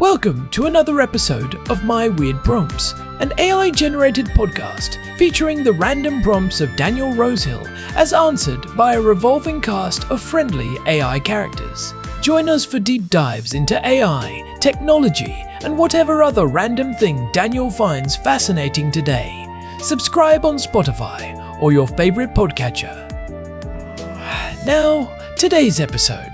Welcome to another episode of My Weird Prompts, an AI-generated podcast featuring the random prompts of Daniel Rosehill as answered by a revolving cast of friendly AI characters. Join us for deep dives into AI, technology, and whatever other random thing Daniel finds fascinating today. Subscribe on Spotify or your favorite podcatcher. Now, today's episode.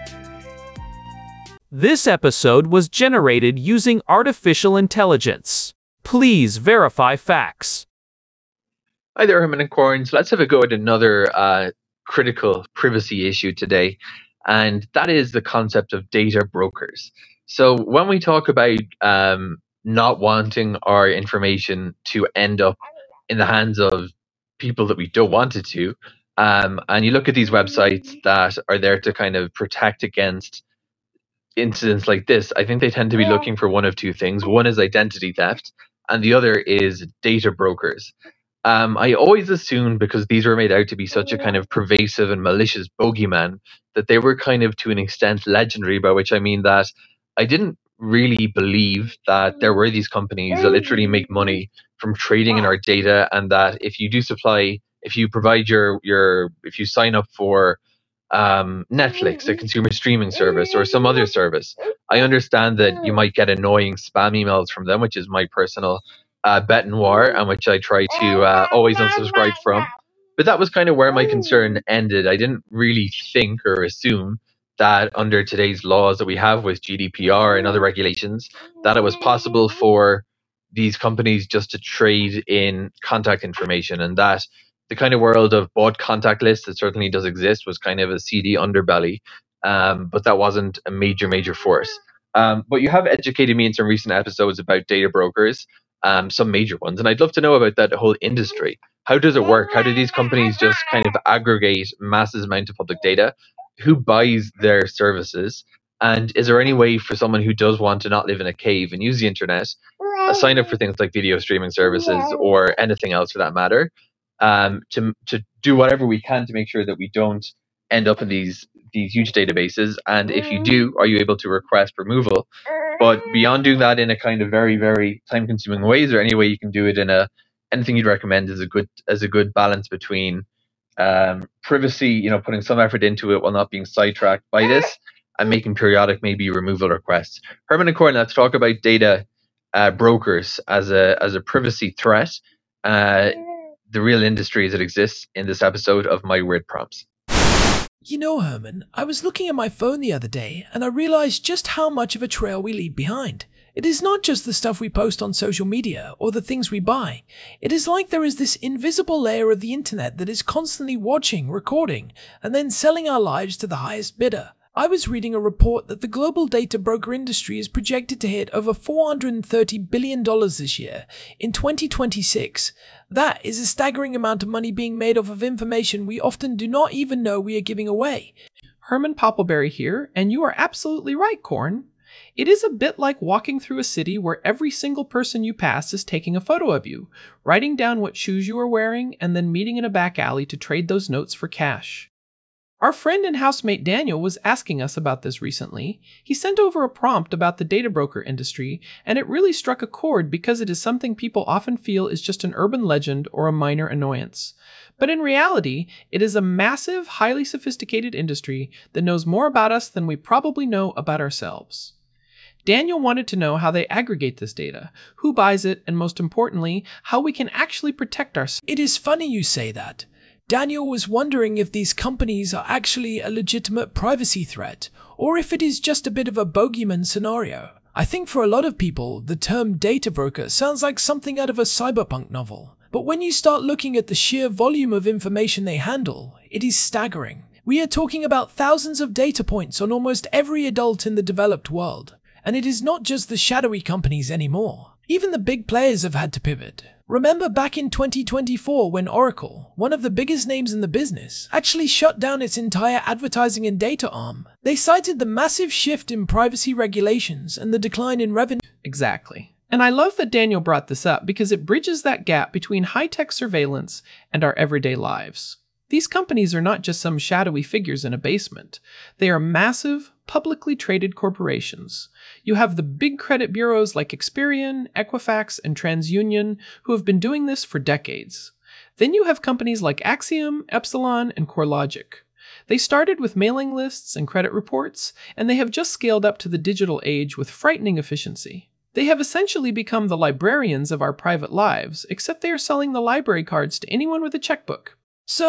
This episode was generated using artificial intelligence. Please verify facts. Hi there, Herman and Corns. Let's have a go at another critical privacy issue today, and that is the concept of data brokers. So when we talk about not wanting our information to end up in the hands of people that we don't want it to, and you look at these websites that are there to kind of protect against incidents like this, I think they tend to be looking for one of two things. One is identity theft, and the other is data brokers. I always assumed, because these were made out to be such a kind of pervasive and malicious bogeyman, that they were kind of to an extent legendary, by which I mean that I didn't really believe that there were these companies that literally make money from trading in our data, and that if you sign up for Netflix, a consumer streaming service, or some other service, I understand that you might get annoying spam emails from them, which is my personal bête noire, and which I try to always unsubscribe from. But that was kind of where my concern ended. I didn't really think or assume that under today's laws that we have with GDPR and other regulations, that it was possible for these companies just to trade in contact information, and that the kind of world of bought contact lists that certainly does exist was kind of a seedy underbelly, but that wasn't a major force. But you have educated me in some recent episodes about data brokers, some major ones, and I'd love to know about that whole industry. How does it work? How do these companies just kind of aggregate massive amount of public data? Who buys their services? And is there any way for someone who does want to not live in a cave and use the internet, sign up for things like video streaming services or anything else for that matter, to do whatever we can to make sure that we don't end up in these huge databases? And if you do, are you able to request removal? But beyond doing that in a kind of very time consuming way, is there any way you can do it in anything you'd recommend as a good balance between privacy, putting some effort into it while not being sidetracked by this, and making periodic maybe removal requests? Herman and Corn, let's talk about data brokers as a privacy threat. The real industry as it exists in this episode of My Weird Prompts. You know, Herman, I was looking at my phone the other day and I realized just how much of a trail we leave behind. It is not just the stuff we post on social media or the things we buy. It is like there is this invisible layer of the internet that is constantly watching, recording, and then selling our lives to the highest bidder. I was reading a report that the global data broker industry is projected to hit over $430 billion this year in 2026. That is a staggering amount of money being made off of information we often do not even know we are giving away. Herman Poppleberry here, and you are absolutely right, Corn. It is a bit like walking through a city where every single person you pass is taking a photo of you, writing down what shoes you are wearing, and then meeting in a back alley to trade those notes for cash. Our friend and housemate Daniel was asking us about this recently. He sent over a prompt about the data broker industry, and it really struck a chord because it is something people often feel is just an urban legend or a minor annoyance. But in reality, it is a massive, highly sophisticated industry that knows more about us than we probably know about ourselves. Daniel wanted to know how they aggregate this data, who buys it, and most importantly, how we can actually protect ourselves. It is funny you say that. Daniel was wondering if these companies are actually a legitimate privacy threat, or if it is just a bit of a bogeyman scenario. I think for a lot of people, the term data broker sounds like something out of a cyberpunk novel. But when you start looking at the sheer volume of information they handle, it is staggering. We are talking about thousands of data points on almost every adult in the developed world. And it is not just the shadowy companies anymore. Even the big players have had to pivot. Remember back in 2024 when Oracle, one of the biggest names in the business, actually shut down its entire advertising and data arm. They cited the massive shift in privacy regulations and the decline in revenue. Exactly. And I love that Daniel brought this up because it bridges that gap between high-tech surveillance and our everyday lives. These companies are not just some shadowy figures in a basement. They are massive, publicly traded corporations. You have the big credit bureaus like Experian, Equifax, and TransUnion who have been doing this for decades. Then you have companies like Axiom, Epsilon, and CoreLogic. They started with mailing lists and credit reports, and they have just scaled up to the digital age with frightening efficiency. They have essentially become the librarians of our private lives, except they are selling the library cards to anyone with a checkbook.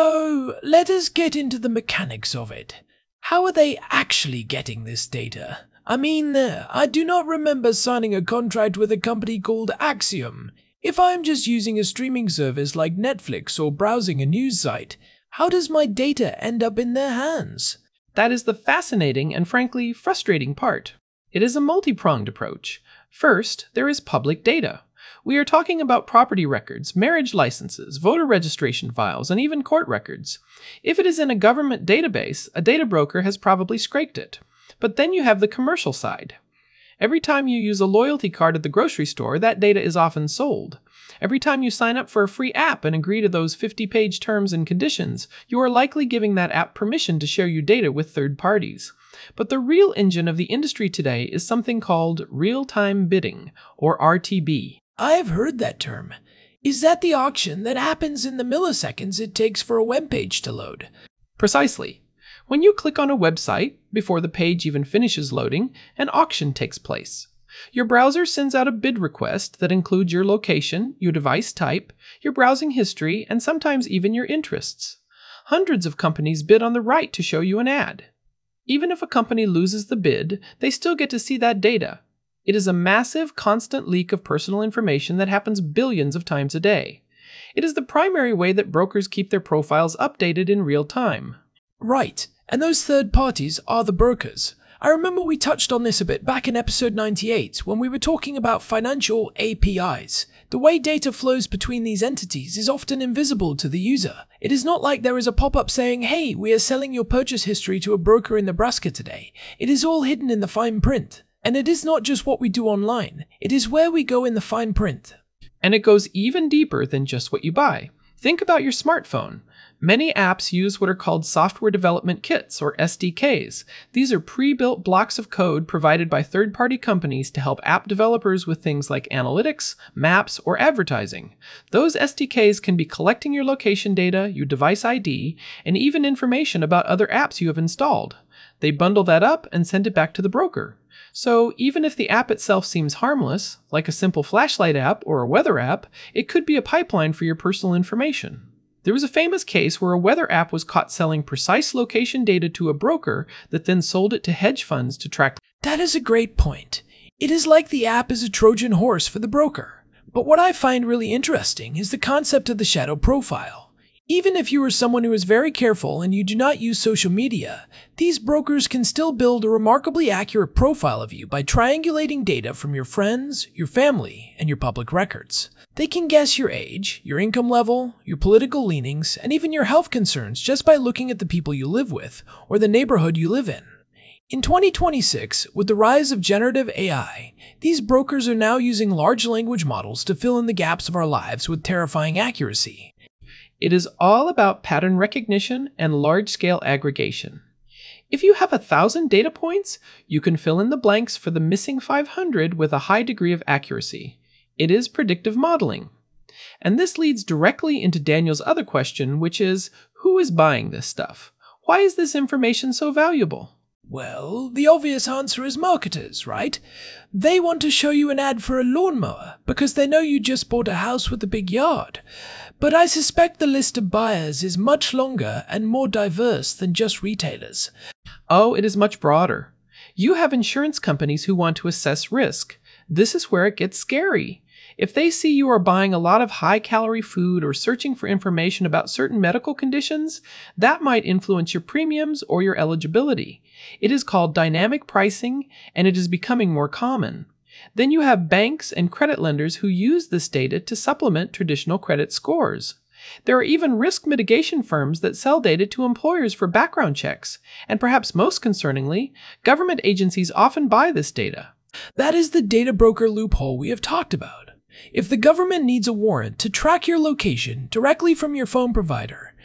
So, let us get into the mechanics of it. How are they actually getting this data? I mean, I do not remember signing a contract with a company called Axiom. If I'm just using a streaming service like Netflix or browsing a news site, how does my data end up in their hands? That is the fascinating and frankly frustrating part. It is a multi-pronged approach. First, there is public data. We are talking about property records, marriage licenses, voter registration files, and even court records. If it is in a government database, a data broker has probably scraped it. But then you have the commercial side. Every time you use a loyalty card at the grocery store, that data is often sold. Every time you sign up for a free app and agree to those 50-page terms and conditions, you are likely giving that app permission to share your data with third parties. But the real engine of the industry today is something called real-time bidding, or RTB. I've heard that term. Is that the auction that happens in the milliseconds it takes for a web page to load? Precisely. When you click on a website, before the page even finishes loading, an auction takes place. Your browser sends out a bid request that includes your location, your device type, your browsing history, and sometimes even your interests. Hundreds of companies bid on the right to show you an ad. Even if a company loses the bid, they still get to see that data. It is a massive, constant leak of personal information that happens billions of times a day. It is the primary way that brokers keep their profiles updated in real time. Right, and those third parties are the brokers. I remember we touched on this a bit back in episode 98 when we were talking about financial APIs. The way data flows between these entities is often invisible to the user. It is not like there is a pop-up saying, "Hey, we are selling your purchase history to a broker in Nebraska today." It is all hidden in the fine print. And it is not just what we do online, it is where we go in the fine print. And it goes even deeper than just what you buy. Think about your smartphone. Many apps use what are called software development kits, or SDKs. These are pre-built blocks of code provided by third-party companies to help app developers with things like analytics, maps, or advertising. Those SDKs can be collecting your location data, your device ID, and even information about other apps you have installed. They bundle that up and send it back to the broker. So even if the app itself seems harmless, like a simple flashlight app or a weather app, it could be a pipeline for your personal information. There was a famous case where a weather app was caught selling precise location data to a broker that then sold it to hedge funds to track. That is a great point. It is like the app is a Trojan horse for the broker. But what I find really interesting is the concept of the shadow profile. Even if you are someone who is very careful and you do not use social media, these brokers can still build a remarkably accurate profile of you by triangulating data from your friends, your family, and your public records. They can guess your age, your income level, your political leanings, and even your health concerns just by looking at the people you live with or the neighborhood you live in. In 2026, with the rise of generative AI, these brokers are now using large language models to fill in the gaps of our lives with terrifying accuracy. It is all about pattern recognition and large-scale aggregation. If you have 1,000 data points, you can fill in the blanks for the missing 500 with a high degree of accuracy. It is predictive modeling. And this leads directly into Daniel's other question, which is, who is buying this stuff? Why is this information so valuable? Well, the obvious answer is marketers, right? They want to show you an ad for a lawnmower because they know you just bought a house with a big yard. But I suspect the list of buyers is much longer and more diverse than just retailers. Oh, it is much broader. You have insurance companies who want to assess risk. This is where it gets scary. If they see you are buying a lot of high-calorie food or searching for information about certain medical conditions, that might influence your premiums or your eligibility. It is called dynamic pricing, and it is becoming more common. Then you have banks and credit lenders who use this data to supplement traditional credit scores. There are even risk mitigation firms that sell data to employers for background checks, and perhaps most concerningly, government agencies often buy this data. That is the data broker loophole we have talked about. If the government needs a warrant to track your location directly from your phone provider,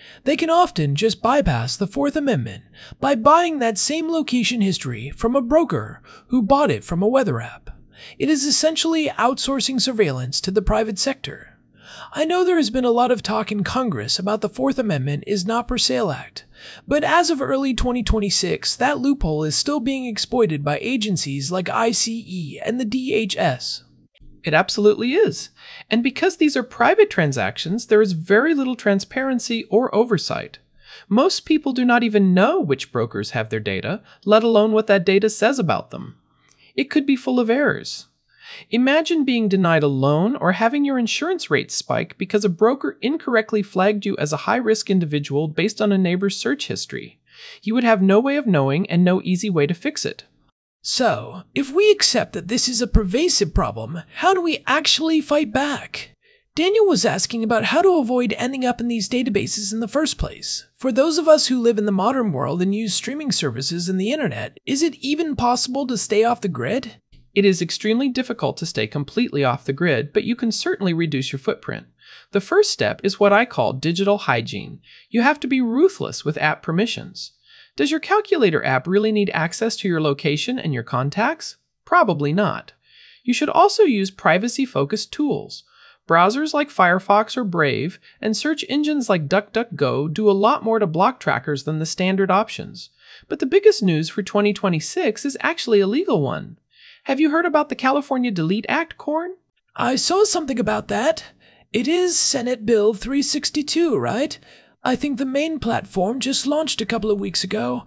They can often just bypass the Fourth Amendment by buying that same location history from a broker who bought it from a weather app. It is essentially outsourcing surveillance to the private sector. I know there has been a lot of talk in Congress about the Fourth Amendment is not for sale act, but as of early 2026, that loophole is still being exploited by agencies like ICE and the DHS. It absolutely is. And because these are private transactions, there is very little transparency or oversight. Most people do not even know which brokers have their data, let alone what that data says about them. It could be full of errors. Imagine being denied a loan or having your insurance rates spike because a broker incorrectly flagged you as a high-risk individual based on a neighbor's search history. You would have no way of knowing and no easy way to fix it. So, if we accept that this is a pervasive problem, how do we actually fight back? Daniel was asking about how to avoid ending up in these databases in the first place. For those of us who live in the modern world and use streaming services and the internet, is it even possible to stay off the grid? It is extremely difficult to stay completely off the grid, but you can certainly reduce your footprint. The first step is what I call digital hygiene. You have to be ruthless with app permissions. Does your calculator app really need access to your location and your contacts? Probably not. You should also use privacy-focused tools. Browsers like Firefox or Brave and search engines like DuckDuckGo do a lot more to block trackers than the standard options. But the biggest news for 2026 is actually a legal one. Have you heard about the California Delete Act, Corn? I saw something about that. It is Senate Bill 362, right? I think the main platform just launched a couple of weeks ago.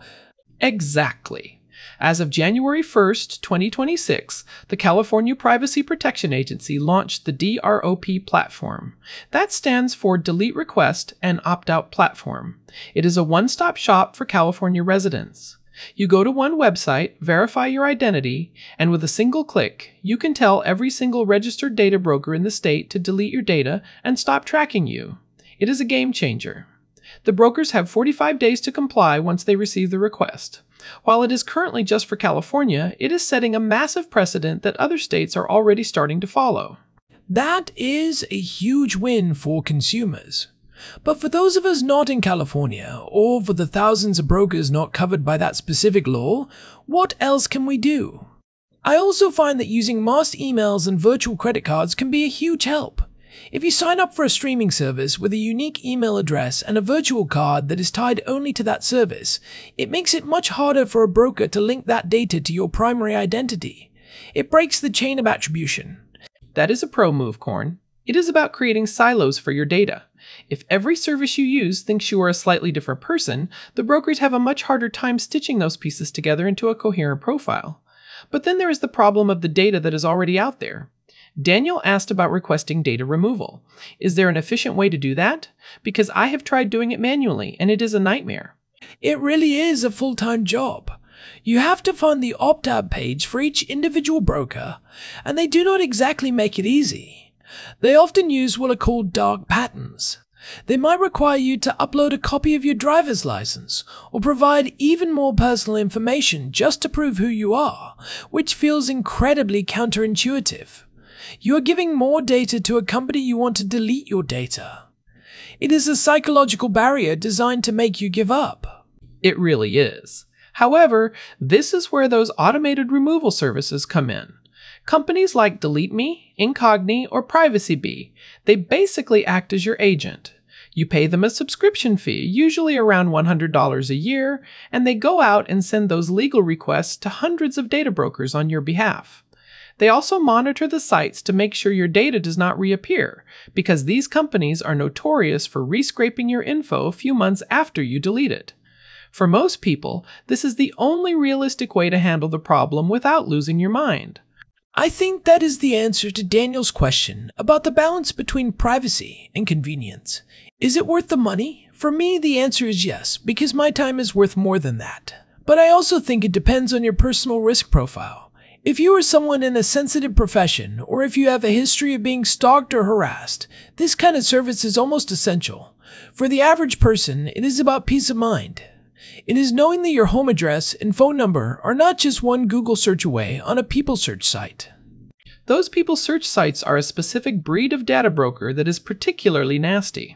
Exactly. As of January 1st, 2026, the California Privacy Protection Agency launched the DROP platform. That stands for Delete Request and Opt-out Platform. It is a one-stop shop for California residents. You go to one website, verify your identity, and with a single click, you can tell every single registered data broker in the state to delete your data and stop tracking you. It is a game changer. The brokers have 45 days to comply once they receive the request. While it is currently just for California, it is setting a massive precedent that other states are already starting to follow. That is a huge win for consumers. But for those of us not in California, or for the thousands of brokers not covered by that specific law, what else can we do? I also find that using masked emails and virtual credit cards can be a huge help. If you sign up for a streaming service with a unique email address and a virtual card that is tied only to that service, it makes it much harder for a broker to link that data to your primary identity. It breaks the chain of attribution. That is a pro move, Corn. It is about creating silos for your data. If every service you use thinks you are a slightly different person, the brokers have a much harder time stitching those pieces together into a coherent profile. But then there is the problem of the data that is already out there. Daniel asked about requesting data removal. Is there an efficient way to do that? Because I have tried doing it manually, and it is a nightmare. It really is a full-time job. You have to find the opt-out page for each individual broker, and they do not exactly make it easy. They often use what are called dark patterns. They might require you to upload a copy of your driver's license, or provide even more personal information just to prove who you are, which feels incredibly counterintuitive. You are giving more data to a company you want to delete your data. It is a psychological barrier designed to make you give up. It really is. However, this is where those automated removal services come in. Companies like DeleteMe, Incogni, or PrivacyBee, they basically act as your agent. You pay them a subscription fee, usually around $100 a year, and they go out and send those legal requests to hundreds of data brokers on your behalf. They also monitor the sites to make sure your data does not reappear, because these companies are notorious for rescraping your info a few months after you delete it. For most people, this is the only realistic way to handle the problem without losing your mind. I think that is the answer to Daniel's question about the balance between privacy and convenience. Is it worth the money? For me, the answer is yes, because my time is worth more than that. But I also think it depends on your personal risk profile. If you are someone in a sensitive profession, or if you have a history of being stalked or harassed, this kind of service is almost essential. For the average person, it is about peace of mind. It is knowing that your home address and phone number are not just one Google search away on a people search site. Those people search sites are a specific breed of data broker that is particularly nasty.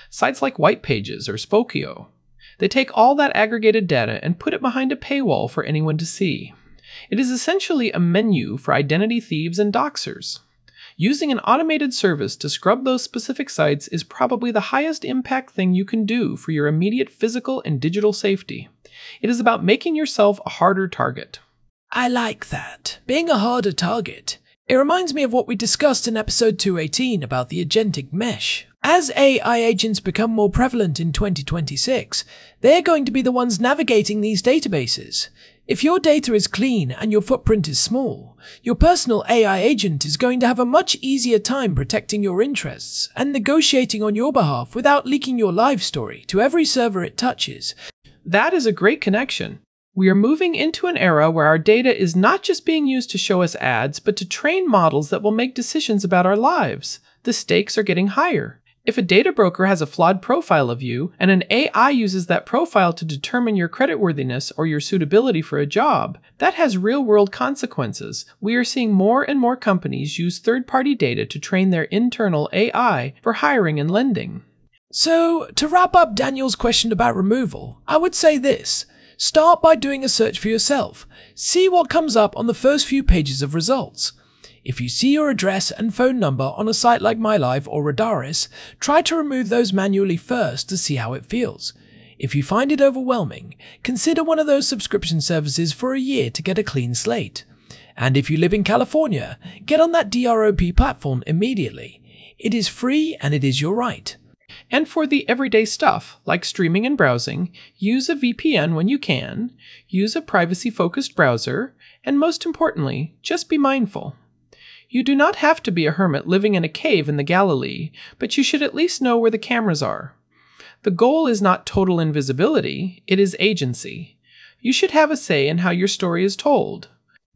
Sites like White Pages or Spokeo. They take all that aggregated data and put it behind a paywall for anyone to see. It is essentially a menu for identity thieves and doxers. Using an automated service to scrub those specific sites is probably the highest impact thing you can do for your immediate physical and digital safety. It is about making yourself a harder target. I like that. Being a harder target. It reminds me of what we discussed in episode 218 about the agentic mesh. As AI agents become more prevalent in 2026, they're going to be the ones navigating these databases. If your data is clean and your footprint is small, your personal AI agent is going to have a much easier time protecting your interests and negotiating on your behalf without leaking your life story to every server it touches. That is a great connection. We are moving into an era where our data is not just being used to show us ads, but to train models that will make decisions about our lives. The stakes are getting higher. If a data broker has a flawed profile of you, and an AI uses that profile to determine your creditworthiness or your suitability for a job, that has real-world consequences. We are seeing more and more companies use third-party data to train their internal AI for hiring and lending. So, to wrap up Daniel's question about removal, I would say this. Start by doing a search for yourself. See what comes up on the first few pages of results. If you see your address and phone number on a site like MyLive or Radaris, try to remove those manually first to see how it feels. If you find it overwhelming, consider one of those subscription services for a year to get a clean slate. And if you live in California, get on that DROP platform immediately. It is free and it is your right. And for the everyday stuff, like streaming and browsing, use a VPN when you can, use a privacy-focused browser, and most importantly, just be mindful. You do not have to be a hermit living in a cave in the Galilee, but you should at least know where the cameras are. The goal is not total invisibility, it is agency. You should have a say in how your story is told.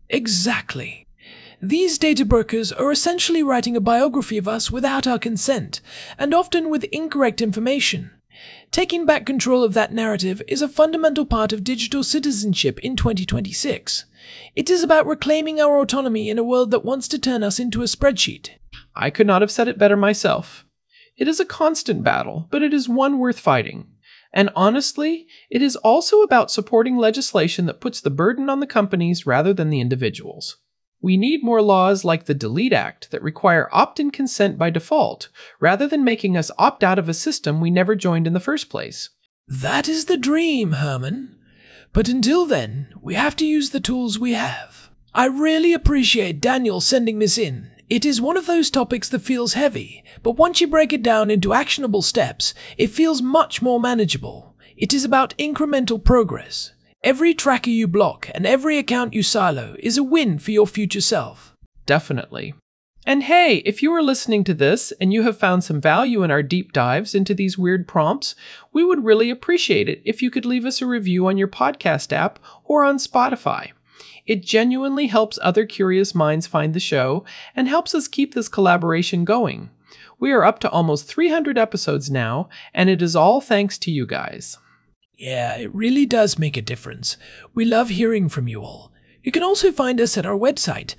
Exactly. These data brokers are essentially writing a biography of us without our consent, and often with incorrect information. Taking back control of that narrative is a fundamental part of digital citizenship in 2026. It is about reclaiming our autonomy in a world that wants to turn us into a spreadsheet. I could not have said it better myself. It is a constant battle, but it is one worth fighting. And honestly, it is also about supporting legislation that puts the burden on the companies rather than the individuals. We need more laws like the Delete Act that require opt-in consent by default, rather than making us opt out of a system we never joined in the first place. That is the dream, Herman. But until then, we have to use the tools we have. I really appreciate Daniel sending this in. It is one of those topics that feels heavy, but once you break it down into actionable steps, it feels much more manageable. It is about incremental progress. Every tracker you block and every account you silo is a win for your future self. Definitely. And hey, if you are listening to this and you have found some value in our deep dives into these weird prompts, we would really appreciate it if you could leave us a review on your podcast app or on Spotify. It genuinely helps other curious minds find the show and helps us keep this collaboration going. We are up to almost 300 episodes now, and it is all thanks to you guys. Yeah, it really does make a difference. We love hearing from you all. You can also find us at our website,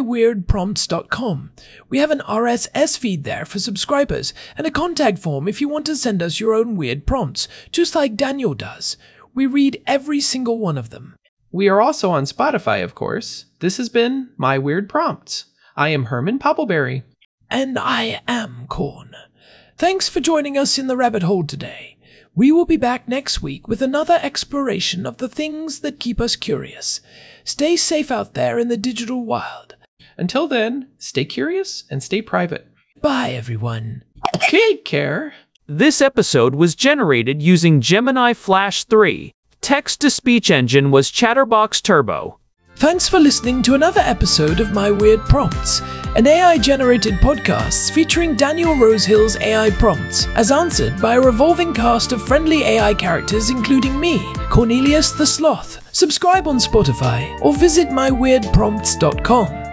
myweirdprompts.com. We have an RSS feed there for subscribers and a contact form if you want to send us your own weird prompts, just like Daniel does. We read every single one of them. We are also on Spotify, of course. This has been My Weird Prompts. I am Herman Poppleberry. And I am Corn. Thanks for joining us in the rabbit hole today. We will be back next week with another exploration of the things that keep us curious. Stay safe out there in the digital wild. Until then, stay curious and stay private. Bye, everyone. Take care. This episode was generated using Gemini Flash 3. Text-to-speech engine was Chatterbox Turbo. Thanks for listening to another episode of My Weird Prompts, an AI-generated podcast featuring Daniel Rosehill's AI prompts, as answered by a revolving cast of friendly AI characters including me, Cornelius the Sloth. Subscribe on Spotify or visit myweirdprompts.com.